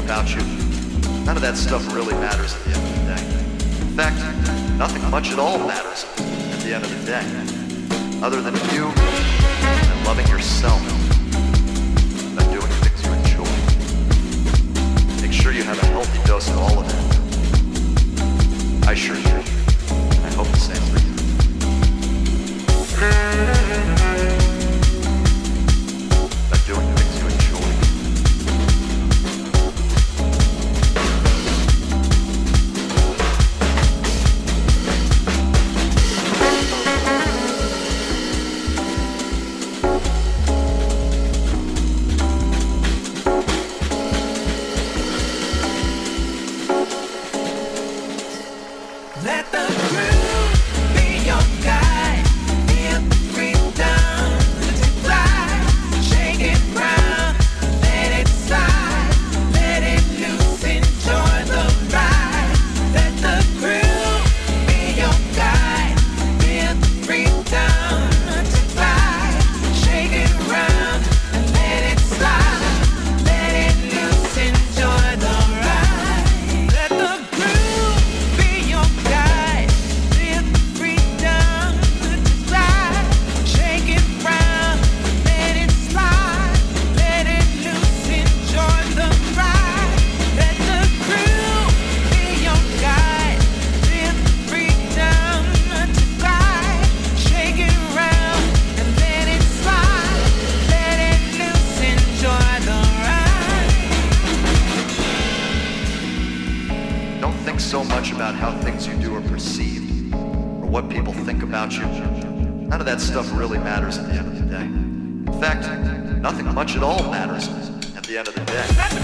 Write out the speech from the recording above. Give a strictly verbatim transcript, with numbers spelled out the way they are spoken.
about you, none of that stuff really matters at the end of the day. In fact, nothing much at all matters at the end of the day, other than you and loving yourself and doing things you enjoy. Make sure you have a healthy dose of all of that. I sure do. I hope the same for you. By doing things you enjoy. Let the groove be your guide. Feel the freedom to fly. Shake it round, let it slide. Let it loose, enjoy the ride. Let the groove be your guide. Feel the freedom to fly. Shake it round and let it slide. Let it loose, enjoy the ride. Let the groove be your guide. Feel the freedom to fly. Shake it round, let it slide. Let it loose, enjoy the ride. Let the groove be your guide. Feel the freedom to fly. Shake it round and let it slide. Let it loose, enjoy the ride. Don't think so much about how things you do are perceived or what people think about you. None of that stuff really matters at the end of the day. In fact, nothing much at all matters at the end of the day.